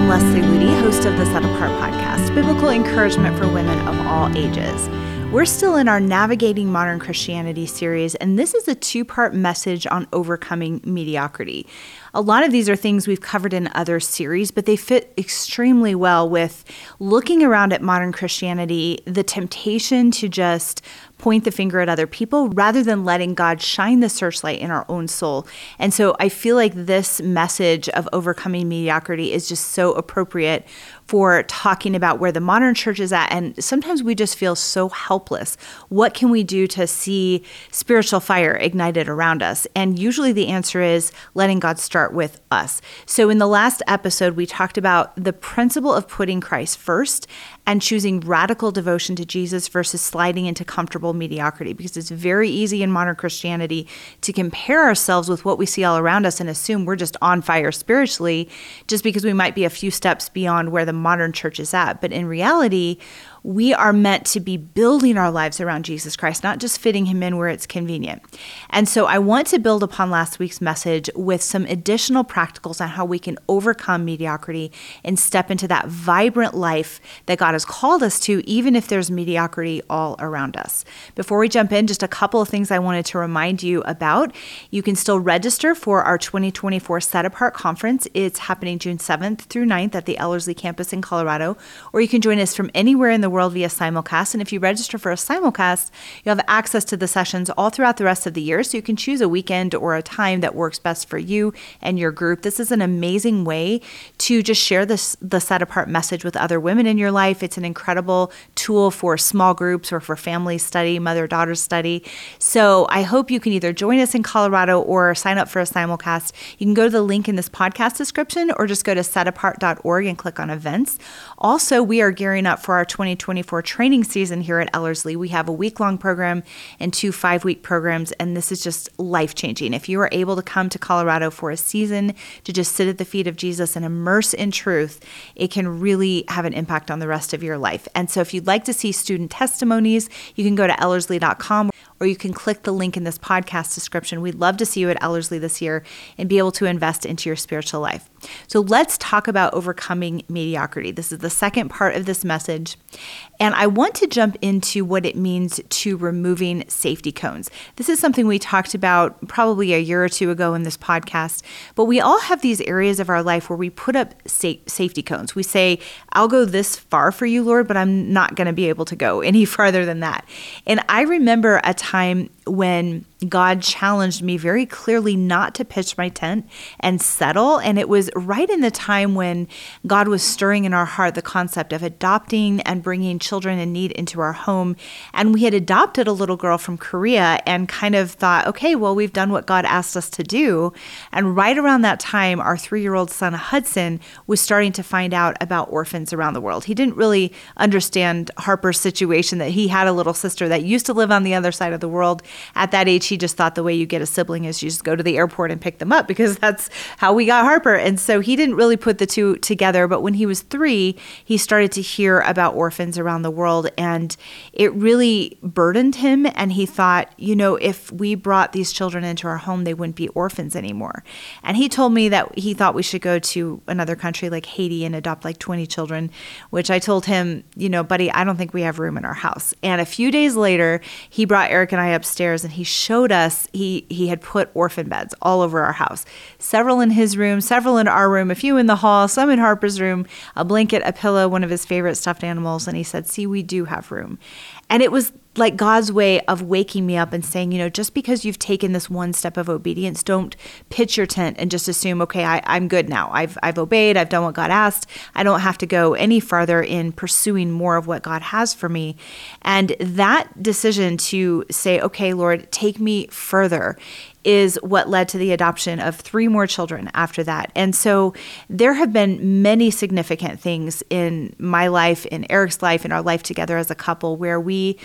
I'm Leslie Ludy, host of the Set Apart podcast, biblical encouragement for women of all ages. We're still in our Navigating Modern Christianity series, and this is a two-part message on overcoming mediocrity. A lot of these are things we've covered in other series, but they fit extremely well with looking around at modern Christianity, the temptation to just point the finger at other people rather than letting God shine the searchlight in our own soul. And so I feel like this message of overcoming mediocrity is just so appropriate for talking about where the modern church is at. And sometimes we just feel so helpless. What can we do to see spiritual fire ignited around us? And usually the answer is letting God start with us. So in the last episode, we talked about the principle of putting Christ first and choosing radical devotion to Jesus versus sliding into comfortable mediocrity, because it's very easy in modern Christianity to compare ourselves with what we see all around us and assume we're just on fire spiritually just because we might be a few steps beyond where the modern church is at. But in reality, we are meant to be building our lives around Jesus Christ, not just fitting him in where it's convenient. And so I want to build upon last week's message with some additional practicals on how we can overcome mediocrity and step into that vibrant life that God has called us to, even if there's mediocrity all around us. Before we jump in, just a couple of things I wanted to remind you about. You can still register for our 2024 Set Apart Conference. It's happening June 7th through 9th at the Ellerslie campus in Colorado, or you can join us from anywhere in the world via simulcast. And if you register for a simulcast, you have access to the sessions all throughout the rest of the year, so you can choose a weekend or a time that works best for you and your group. This is an amazing way to just share the Set Apart message with other women in your life. It's an incredible tool for small groups or for family study, mother-daughter study. So I hope you can either join us in Colorado or sign up for a simulcast. You can go to the link in this podcast description or just go to setapart.org and click on events. Also, we are gearing up for our 2024 training season here at Ellerslie. We have a week-long program and 2 5-week programs, and this is just life-changing. If you are able to come to Colorado for a season to just sit at the feet of Jesus and immerse in truth, it can really have an impact on the rest of your life. And so if you'd like to see student testimonies, you can go to ellerslie.com, or you can click the link in this podcast description. We'd love to see you at Ellerslie this year and be able to invest into your spiritual life. So let's talk about overcoming mediocrity. This is the second part of this message. And I want to jump into what it means to removing safety cones. This is something we talked about probably a year or two ago in this podcast, but we all have these areas of our life where we put up safety cones. We say, I'll go this far for you, Lord, but I'm not going to be able to go any farther than that. And I remember a time when God challenged me very clearly not to pitch my tent and settle. And it was right in the time when God was stirring in our heart the concept of adopting and bringing children in need into our home. And we had adopted a little girl from Korea and kind of thought, okay, well, we've done what God asked us to do. And right around that time, our 3-year-old son, Hudson, was starting to find out about orphans around the world. He didn't really understand Harper's situation, that he had a little sister that used to live on the other side of the world. At that age, he just thought the way you get a sibling is you just go to the airport and pick them up, because that's how we got Harper. And so he didn't really put the two together. But when he was 3, he started to hear about orphans around the world, and it really burdened him. And he thought, if we brought these children into our home, they wouldn't be orphans anymore. And he told me that he thought we should go to another country like Haiti and adopt like 20 children, which I told him, buddy, I don't think we have room in our house. And a few days later, he brought Eric and I upstairs and he showed us he had put orphan beds all over our house. Several in his room, several in our room, a few in the hall, some in Harper's room, a blanket, a pillow, one of his favorite stuffed animals. And he said, see, we do have room. And it was like God's way of waking me up and saying, just because you've taken this one step of obedience, don't pitch your tent and just assume, okay, I'm good now. I've obeyed. I've done what God asked. I don't have to go any farther in pursuing more of what God has for me. And that decision to say, okay, Lord, take me further, is what led to the adoption of 3 more children after that. And so there have been many significant things in my life, in Eric's life, in our life together as a couple, where we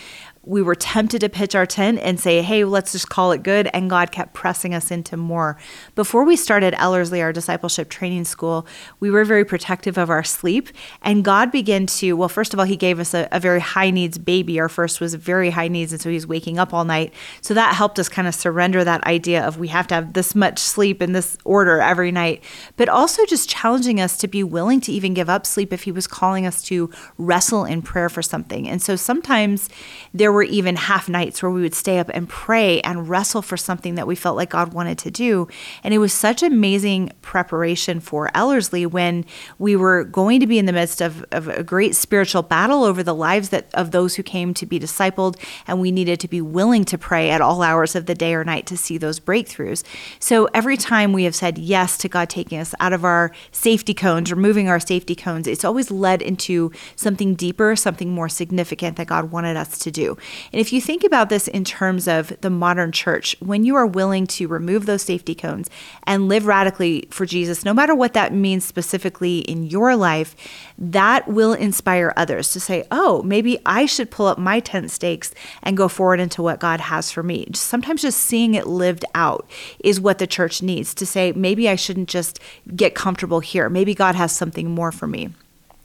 we were tempted to pitch our tent and say, hey, let's just call it good. And God kept pressing us into more. Before we started Ellerslie, our discipleship training school, we were very protective of our sleep. And God began to, well, first of all, he gave us a very high needs baby. Our first was very high needs. And so he was waking up all night. So that helped us kind of surrender that idea of we have to have this much sleep in this order every night. But also just challenging us to be willing to even give up sleep if he was calling us to wrestle in prayer for something. And so sometimes there were even half nights where we would stay up and pray and wrestle for something that we felt like God wanted to do. And it was such amazing preparation for Ellerslie when we were going to be in the midst of a great spiritual battle over the lives of those who came to be discipled. And we needed to be willing to pray at all hours of the day or night to see those breakthroughs. So every time we have said yes to God taking us out of our safety cones, removing our safety cones, it's always led into something deeper, something more significant that God wanted us to do. And if you think about this in terms of the modern church, when you are willing to remove those safety cones and live radically for Jesus, no matter what that means specifically in your life, that will inspire others to say, oh, maybe I should pull up my tent stakes and go forward into what God has for me. Sometimes just seeing it lived out is what the church needs to say, maybe I shouldn't just get comfortable here. Maybe God has something more for me.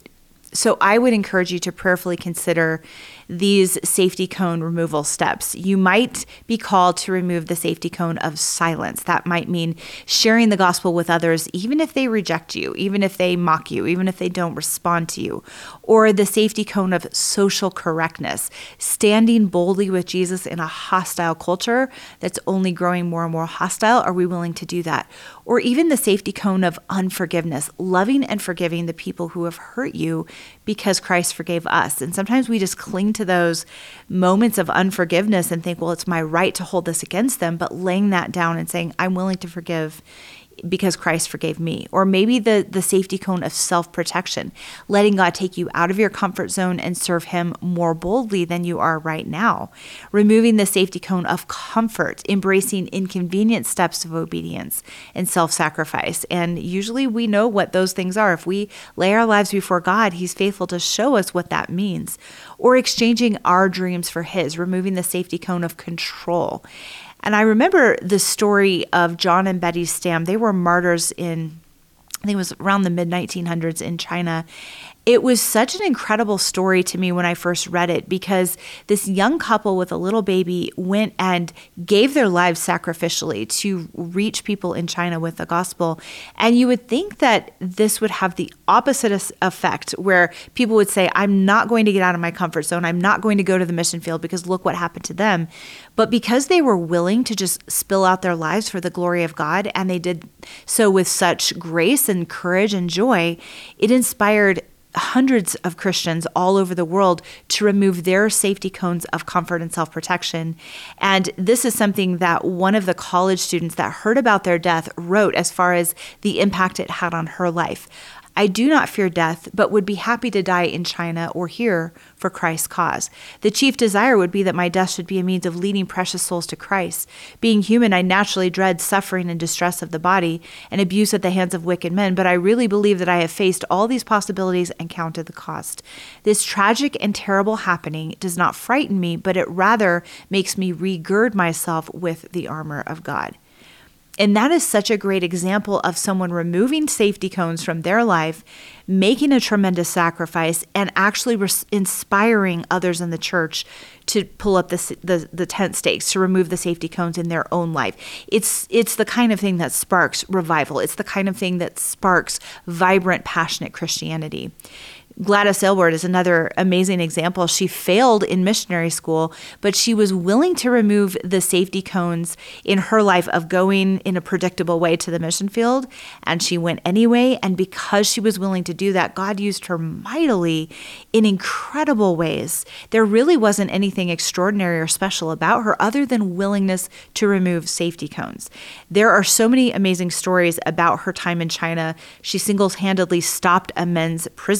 So I would encourage you to prayerfully consider these safety cone removal steps. You might be called to remove the safety cone of silence. That might mean sharing the gospel with others, even if they reject you, even if they mock you, even if they don't respond to you. Or the safety cone of social correctness, standing boldly with Jesus in a hostile culture that's only growing more and more hostile. Are we willing to do that? Or even the safety cone of unforgiveness, loving and forgiving the people who have hurt you because Christ forgave us. And sometimes we just cling to those moments of unforgiveness and think, well, it's my right to hold this against them, but laying that down and saying, I'm willing to forgive because Christ forgave me. Or maybe the safety cone of self-protection, letting God take you out of your comfort zone and serve him more boldly than you are right now. Removing the safety cone of comfort, embracing inconvenient steps of obedience and self-sacrifice. And usually we know what those things are. If we lay our lives before God, he's faithful to show us what that means. Or exchanging our dreams for his, removing the safety cone of control. And I remember the story of John and Betty Stam. They were martyrs in, I think it was around the mid-1900s in China. It was such an incredible story to me when I first read it, because this young couple with a little baby went and gave their lives sacrificially to reach people in China with the gospel. And you would think that this would have the opposite effect, where people would say, I'm not going to get out of my comfort zone. I'm not going to go to the mission field because look what happened to them. But because they were willing to just spill out their lives for the glory of God, and they did so with such grace and courage and joy, it inspired hundreds of Christians all over the world to remove their safety cones of comfort and self-protection. And this is something that one of the college students that heard about their death wrote as far as the impact it had on her life. I do not fear death, but would be happy to die in China or here for Christ's cause. The chief desire would be that my death should be a means of leading precious souls to Christ. Being human, I naturally dread suffering and distress of the body and abuse at the hands of wicked men, but I really believe that I have faced all these possibilities and counted the cost. This tragic and terrible happening does not frighten me, but it rather makes me regird myself with the armor of God. And that is such a great example of someone removing safety cones from their life, making a tremendous sacrifice, and actually inspiring others in the church to pull up the tent stakes, to remove the safety cones in their own life. It's the kind of thing that sparks revival. It's the kind of thing that sparks vibrant, passionate Christianity. Gladys Aylward is another amazing example. She failed in missionary school, but she was willing to remove the safety cones in her life of going in a predictable way to the mission field, and she went anyway. And because she was willing to do that, God used her mightily in incredible ways. There really wasn't anything extraordinary or special about her other than willingness to remove safety cones. There are so many amazing stories about her time in China. She single-handedly stopped a men's prison riot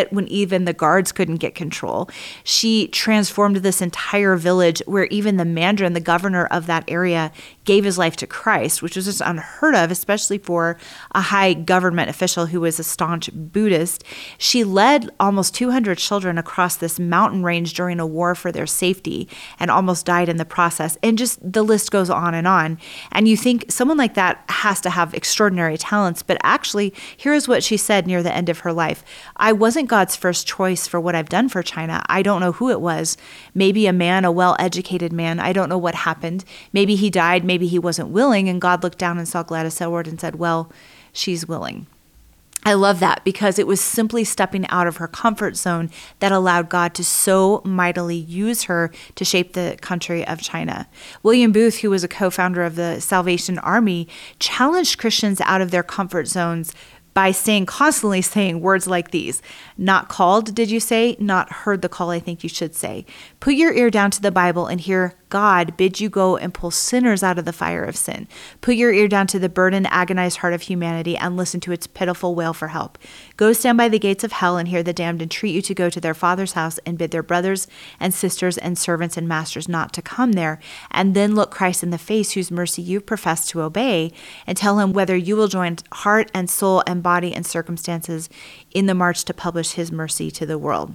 it when even the guards couldn't get control. She transformed this entire village where even the mandarin, the governor of that area, gave his life to Christ, which was just unheard of, especially for a high government official who was a staunch Buddhist. She led almost 200 children across this mountain range during a war for their safety and almost died in the process. And just the list goes on. And you think someone like that has to have extraordinary talents, but actually, here's what she said near the end of her life. I wasn't God's first choice for what I've done for China. I don't know who it was. Maybe a man, a well-educated man. I don't know what happened. Maybe he died. Maybe he wasn't willing. And God looked down and saw Gladys Aylward and said, well, she's willing. I love that because it was simply stepping out of her comfort zone that allowed God to so mightily use her to shape the country of China. William Booth, who was a co-founder of the Salvation Army, challenged Christians out of their comfort zones by constantly saying words like these. Not called, did you say? Not heard the call, I think you should say. Put your ear down to the Bible and hear God bid you go and pull sinners out of the fire of sin. Put your ear down to the burdened, agonized heart of humanity and listen to its pitiful wail for help. Go stand by the gates of hell and hear the damned entreat you to go to their Father's house and bid their brothers and sisters and servants and masters not to come there. And then look Christ in the face, whose mercy you profess to obey, and tell him whether you will join heart and soul and body and circumstances in the march to publish his mercy to the world.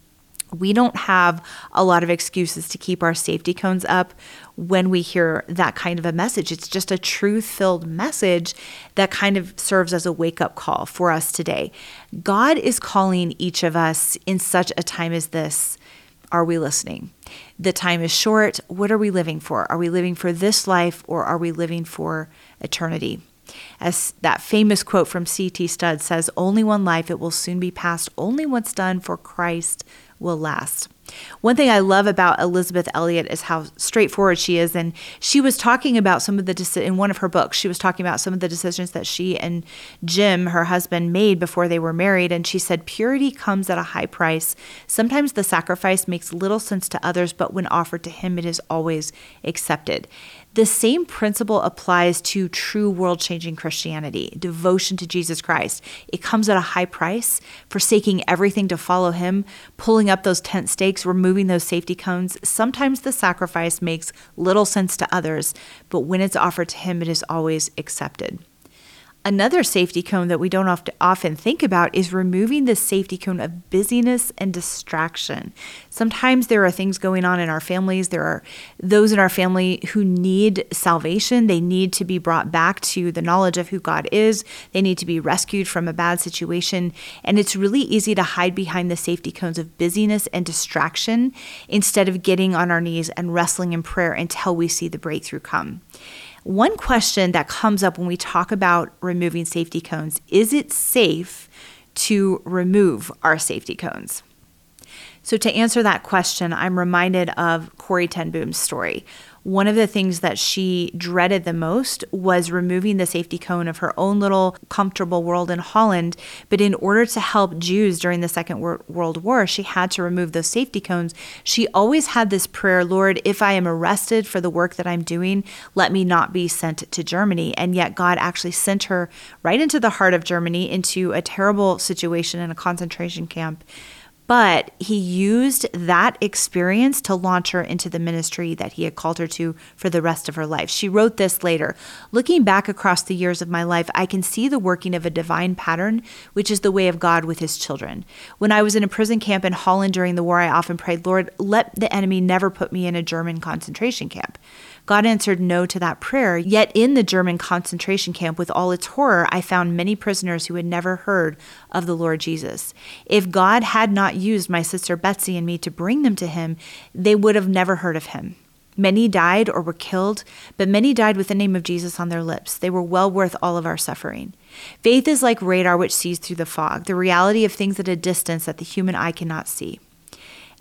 We don't have a lot of excuses to keep our safety cones up when we hear that kind of a message. It's just a truth-filled message that kind of serves as a wake-up call for us today. God is calling each of us in such a time as this. Are we listening? The time is short. What are we living for? Are we living for this life or are we living for eternity? As that famous quote from C.T. Studd says, only one life, it will soon be past. Only what's done for Christ will last. One thing I love about Elisabeth Elliot is how straightforward she is. And she was talking about some of in one of her books, she was talking about some of the decisions that she and Jim, her husband, made before they were married. And she said, purity comes at a high price. Sometimes the sacrifice makes little sense to others, but when offered to him, it is always accepted. The same principle applies to true world-changing Christianity, devotion to Jesus Christ. It comes at a high price, forsaking everything to follow him, pulling up those tent stakes, removing those safety cones. Sometimes the sacrifice makes little sense to others, but when it's offered to him, it is always accepted. Another safety cone that we don't often think about is removing the safety cone of busyness and distraction. Sometimes there are things going on in our families. There are those in our family who need salvation. They need to be brought back to the knowledge of who God is. They need to be rescued from a bad situation. And it's really easy to hide behind the safety cones of busyness and distraction instead of getting on our knees and wrestling in prayer until we see the breakthrough come. One question that comes up when we talk about removing safety cones, is it safe to remove our safety cones? So to answer that question, I'm reminded of Corrie ten Boom's story. One of the things that she dreaded the most was removing the safety cone of her own little comfortable world in Holland. But in order to help Jews during the Second World War, she had to remove those safety cones. She always had this prayer, Lord, if I am arrested for the work that I'm doing, let me not be sent to Germany. And yet God actually sent her right into the heart of Germany, into a terrible situation in a concentration camp. But he used that experience to launch her into the ministry that he had called her to for the rest of her life. She wrote this later. Looking back across the years of my life, I can see the working of a divine pattern, which is the way of God with his children. When I was in a prison camp in Holland during the war, I often prayed, Lord, let the enemy never put me in a German concentration camp. God answered no to that prayer. Yet in the German concentration camp, with all its horror, I found many prisoners who had never heard of the Lord Jesus. If God had not used my sister Betsy and me to bring them to him, they would have never heard of him. Many died or were killed, but many died with the name of Jesus on their lips. They were well worth all of our suffering. Faith is like radar which sees through the fog, the reality of things at a distance that the human eye cannot see.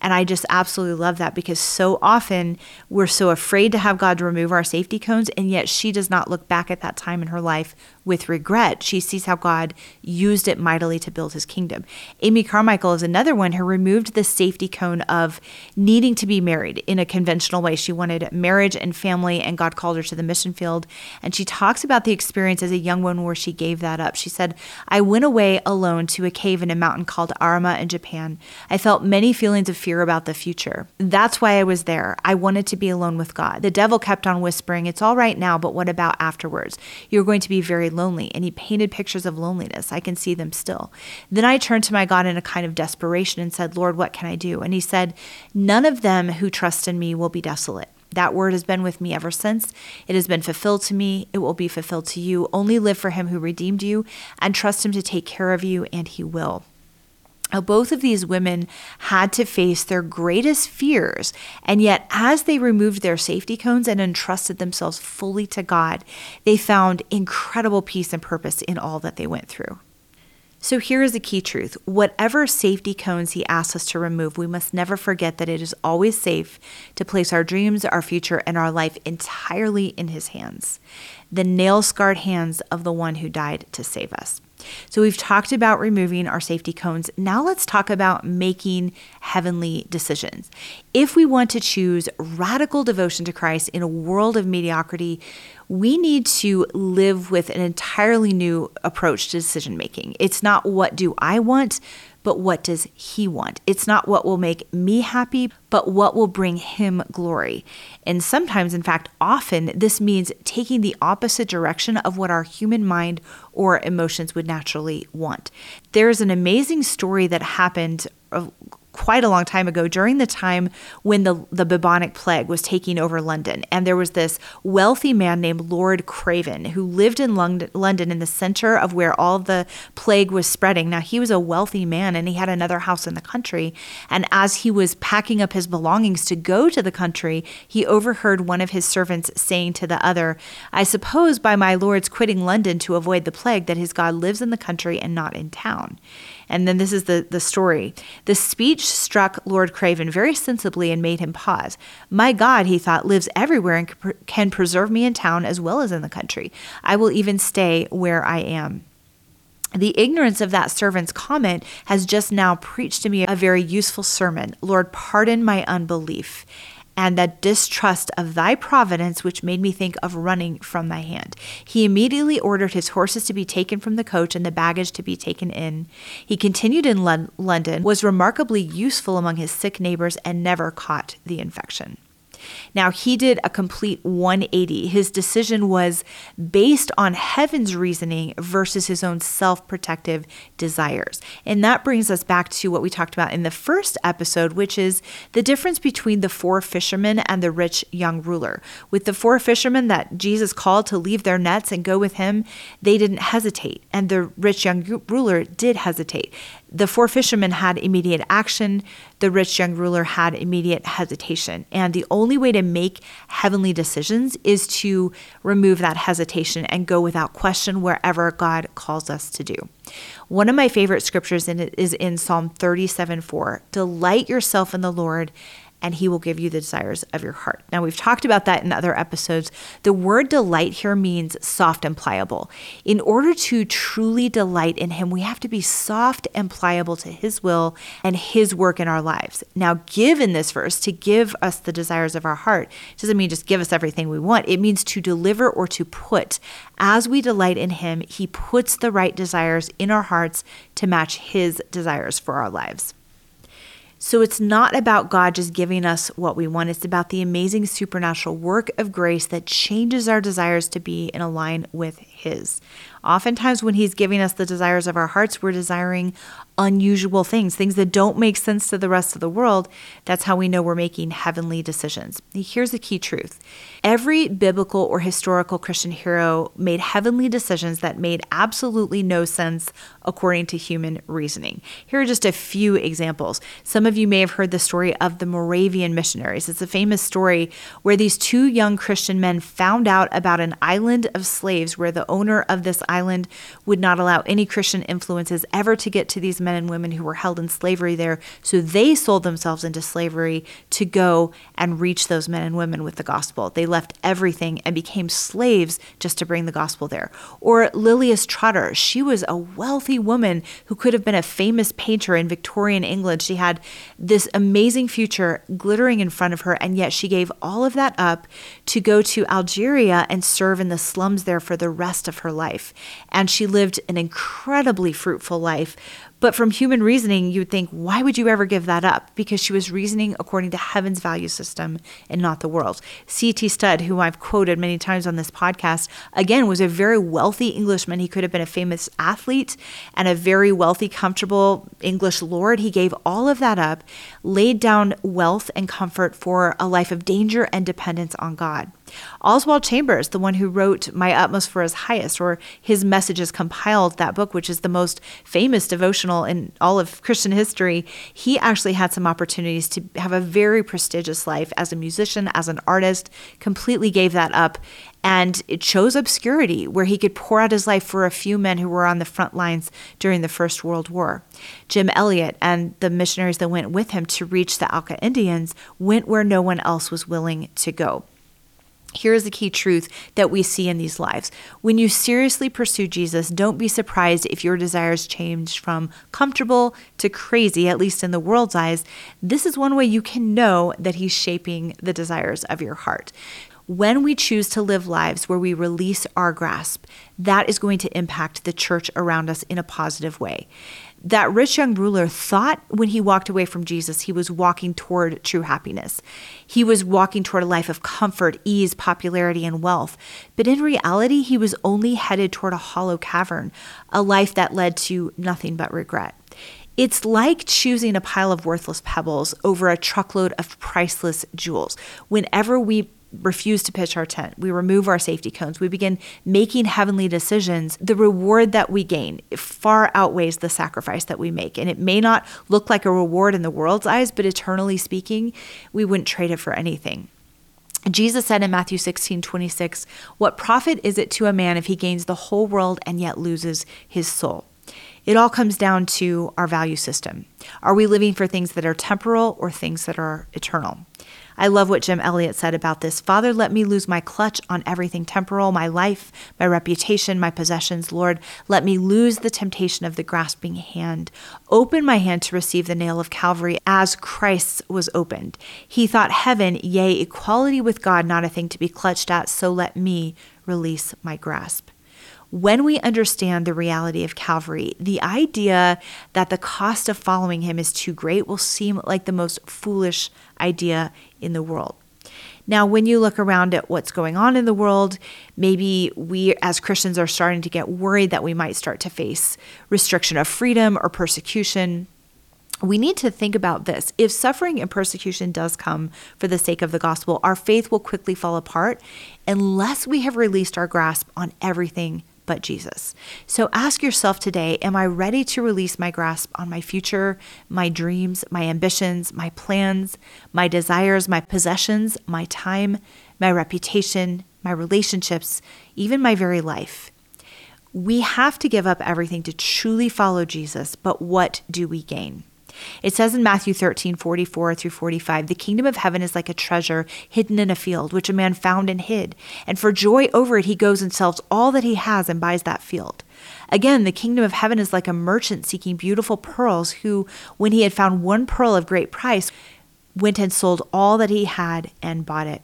And I just absolutely love that, because so often we're so afraid to have God remove our safety cones, and yet she does not look back at that time in her life with regret. She sees how God used it mightily to build his kingdom. Amy Carmichael is another one who removed the safety cone of needing to be married in a conventional way. She wanted marriage and family, and God called her to the mission field. And she talks about the experience as a young woman where she gave that up. She said, "I went away alone to a cave in a mountain called Arama in Japan. I felt many feelings of fear about the future. That's why I was there. I wanted to be alone with God. The devil kept on whispering, 'It's all right now, but what about afterwards? You're going to be very lonely.' And he painted pictures of loneliness. I can see them still. Then I turned to my God in a kind of desperation and said, 'Lord, what can I do?' And he said, 'None of them who trust in me will be desolate.' That word has been with me ever since. It has been fulfilled to me. It will be fulfilled to you. Only live for him who redeemed you and trust him to take care of you, and he will." Now, both of these women had to face their greatest fears, and yet as they removed their safety cones and entrusted themselves fully to God, they found incredible peace and purpose in all that they went through. So here is the key truth. Whatever safety cones he asks us to remove, we must never forget that it is always safe to place our dreams, our future, and our life entirely in his hands, the nail-scarred hands of the one who died to save us. So we've talked about removing our safety cones. Now let's talk about making heavenly decisions. If we want to choose radical devotion to Christ in a world of mediocrity, we need to live with an entirely new approach to decision making. It's not what do I want, but what does he want? It's not what will make me happy, but what will bring him glory. And sometimes, in fact, often, this means taking the opposite direction of what our human mind or emotions would naturally want. There's an amazing story that happened quite a long time ago, during the time when the bubonic plague was taking over London. And there was this wealthy man named Lord Craven who lived in London in the center of where all the plague was spreading. Now, he was a wealthy man and he had another house in the country. And as he was packing up his belongings to go to the country, he overheard one of his servants saying to the other, "I suppose by my lord's quitting London to avoid the plague that his God lives in the country and not in town." And then this is the story. The speech struck Lord Craven very sensibly and made him pause. "My God," he thought, "lives everywhere and can preserve me in town as well as in the country. I will even stay where I am." The ignorance of that servant's comment has just now preached to me a very useful sermon. "Lord, pardon my unbelief and that distrust of thy providence, which made me think of running from thy hand." He immediately ordered his horses to be taken from the coach and the baggage to be taken in. He continued in London, was remarkably useful among his sick neighbors, and never caught the infection. Now, he did a complete 180. His decision was based on heaven's reasoning versus his own self-protective desires. And that brings us back to what we talked about in the first episode, which is the difference between the 4 fishermen and the rich young ruler. With the 4 fishermen that Jesus called to leave their nets and go with him, they didn't hesitate. And the rich young ruler did hesitate. The 4 fishermen had immediate action. The rich young ruler had immediate hesitation. And the only way to make heavenly decisions is to remove that hesitation and go without question wherever God calls us to do. One of my favorite scriptures is in Psalm 37:4. "Delight yourself in the Lord, and he will give you the desires of your heart." Now, we've talked about that in other episodes. The word delight here means soft and pliable. In order to truly delight in him, we have to be soft and pliable to his will and his work in our lives. Now, give in this verse, to give us the desires of our heart, doesn't mean just give us everything we want. It means to deliver or to put. As we delight in him, he puts the right desires in our hearts to match his desires for our lives. So it's not about God just giving us what we want. It's about the amazing supernatural work of grace that changes our desires to be in line with his. Oftentimes when he's giving us the desires of our hearts, we're desiring unusual things that don't make sense to the rest of the world. That's how we know we're making heavenly decisions. Here's the key truth. Every biblical or historical Christian hero made heavenly decisions that made absolutely no sense according to human reasoning. Here are just a few examples. Some of you may have heard the story of the Moravian missionaries. It's a famous story where these 2 young Christian men found out about an island of slaves where the owner of this island would not allow any Christian influences ever to get to these men and women who were held in slavery there. So they sold themselves into slavery to go and reach those men and women with the gospel. They left everything and became slaves just to bring the gospel there. Or Lilias Trotter, she was a wealthy woman who could have been a famous painter in Victorian England. She had this amazing future glittering in front of her, and yet she gave all of that up to go to Algeria and serve in the slums there for the rest of her life. And she lived an incredibly fruitful life. But from human reasoning, you'd think, why would you ever give that up? Because she was reasoning according to heaven's value system and not the world. C.T. Studd, who I've quoted many times on this podcast, again, was a very wealthy Englishman. He could have been a famous athlete and a very wealthy, comfortable English lord. He gave all of that up, laid down wealth and comfort for a life of danger and dependence on God. Oswald Chambers, the one who wrote My Utmost for His Highest, or His Messages compiled that book, which is the most famous devotional in all of Christian history, he actually had some opportunities to have a very prestigious life as a musician, as an artist, completely gave that up, and it chose obscurity where he could pour out his life for a few men who were on the front lines during the First World War. Jim Elliot and the missionaries that went with him to reach the Auca Indians went where no one else was willing to go. Here's the key truth that we see in these lives. When you seriously pursue Jesus, don't be surprised if your desires change from comfortable to crazy, at least in the world's eyes. This is one way you can know that He's shaping the desires of your heart. When we choose to live lives where we release our grasp, that is going to impact the church around us in a positive way. That rich young ruler thought when he walked away from Jesus, he was walking toward true happiness. He was walking toward a life of comfort, ease, popularity, and wealth. But in reality, he was only headed toward a hollow cavern, a life that led to nothing but regret. It's like choosing a pile of worthless pebbles over a truckload of priceless jewels. Whenever we refuse to pitch our tent, we remove our safety cones, we begin making heavenly decisions, the reward that we gain far outweighs the sacrifice that we make. And it may not look like a reward in the world's eyes, but eternally speaking, we wouldn't trade it for anything. Jesus said in Matthew 16:26, "What profit is it to a man if he gains the whole world and yet loses his soul?" It all comes down to our value system. Are we living for things that are temporal or things that are eternal? I love what Jim Elliot said about this. "Father, let me lose my clutch on everything temporal, my life, my reputation, my possessions. Lord, let me lose the temptation of the grasping hand. Open my hand to receive the nail of Calvary as Christ's was opened. He thought heaven, yea, equality with God, not a thing to be clutched at, so let me release my grasp." When we understand the reality of Calvary, the idea that the cost of following Him is too great will seem like the most foolish idea in the world. Now, when you look around at what's going on in the world, maybe we as Christians are starting to get worried that we might start to face restriction of freedom or persecution. We need to think about this. If suffering and persecution does come for the sake of the gospel, our faith will quickly fall apart unless we have released our grasp on everything but Jesus. So ask yourself today, am I ready to release my grasp on my future, my dreams, my ambitions, my plans, my desires, my possessions, my time, my reputation, my relationships, even my very life? We have to give up everything to truly follow Jesus, but what do we gain? It says in Matthew 13:44 through 45, "The kingdom of heaven is like a treasure hidden in a field, which a man found and hid. And for joy over it, he goes and sells all that he has and buys that field. Again, the kingdom of heaven is like a merchant seeking beautiful pearls, who, when he had found one pearl of great price, went and sold all that he had and bought it."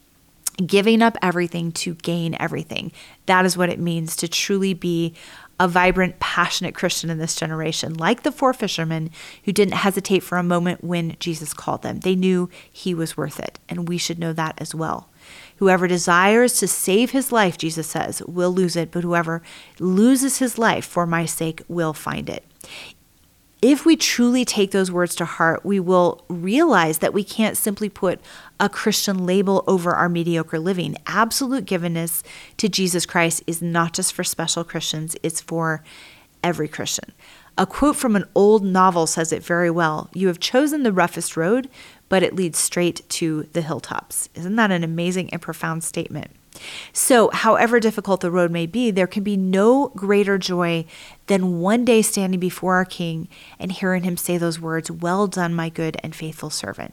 Giving up everything to gain everything. That is what it means to truly be a vibrant, passionate Christian in this generation, like the 4 fishermen who didn't hesitate for a moment when Jesus called them. They knew He was worth it, and we should know that as well. Whoever desires to save his life, Jesus says, will lose it, but whoever loses his life for my sake will find it. If we truly take those words to heart, we will realize that we can't simply put a Christian label over our mediocre living. Absolute givenness to Jesus Christ is not just for special Christians, it's for every Christian. A quote from an old novel says it very well. "You have chosen the roughest road, but it leads straight to the hilltops. Isn't that an amazing and profound statement? So, however difficult the road may be, there can be no greater joy than one day standing before our King and hearing him say those words, "Well done, my good and faithful servant."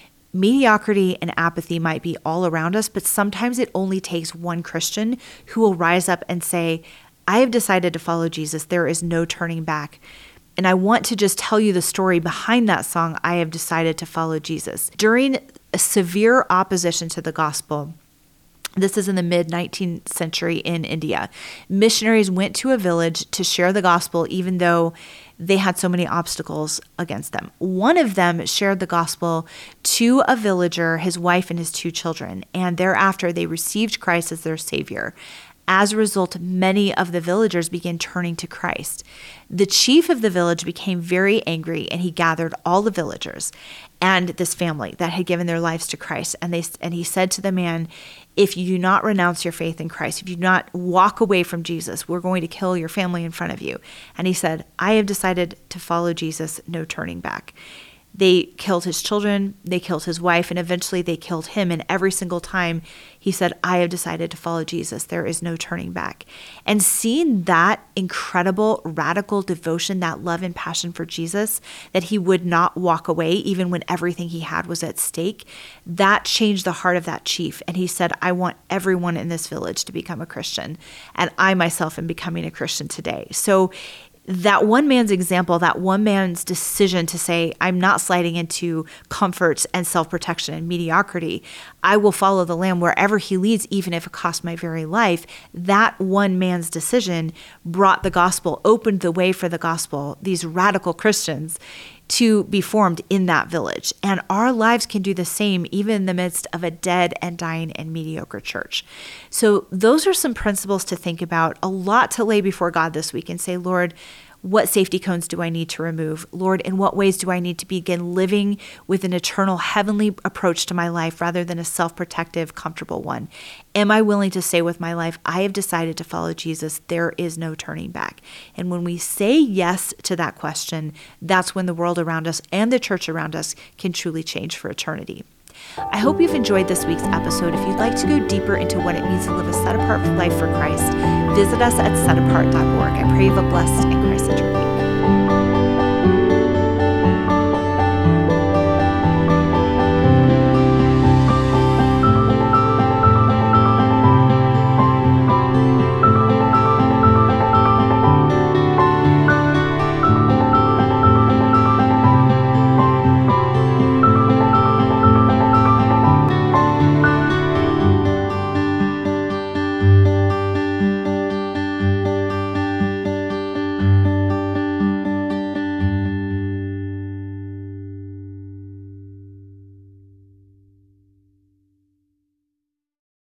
Mediocrity and apathy might be all around us, but sometimes it only takes one Christian who will rise up and say, "I have decided to follow Jesus. There is no turning back." And I want to just tell you the story behind that song, "I have decided to follow Jesus." During a severe opposition to the gospel, this is in the mid-19th century in India, missionaries went to a village to share the gospel even though they had so many obstacles against them. One of them shared the gospel to a villager, his wife and his 2 children, and thereafter they received Christ as their savior. As a result, many of the villagers began turning to Christ. The chief of the village became very angry, and he gathered all the villagers and this family that had given their lives to Christ. And he said to the man, "If you do not renounce your faith in Christ, if you do not walk away from Jesus, we're going to kill your family in front of you." And he said, "I have decided to follow Jesus, no turning back." They killed his children, they killed his wife, and eventually they killed him. And every single time he said, "I have decided to follow Jesus. There is no turning back." And seeing that incredible, radical devotion, that love and passion for Jesus, that he would not walk away even when everything he had was at stake, that changed the heart of that chief. And he said, "I want everyone in this village to become a Christian. And I myself am becoming a Christian today." So that one man's example, that one man's decision to say, "I'm not sliding into comfort and self-protection and mediocrity. I will follow the Lamb wherever he leads, even if it costs my very life," that one man's decision brought the gospel, opened the way for the gospel, these radical Christians, to be formed in that village. And our lives can do the same, even in the midst of a dead and dying and mediocre church. So those are some principles to think about, a lot to lay before God this week and say, "Lord, what safety cones do I need to remove? Lord, in what ways do I need to begin living with an eternal heavenly approach to my life rather than a self-protective, comfortable one? Am I willing to say with my life, I have decided to follow Jesus. There is no turning back." And when we say yes to that question, that's when the world around us and the church around us can truly change for eternity. I hope you've enjoyed this week's episode. If you'd like to go deeper into what it means to live a set-apart life for Christ, visit us at setapart.org. I pray you have a blessed and Christ-centered week.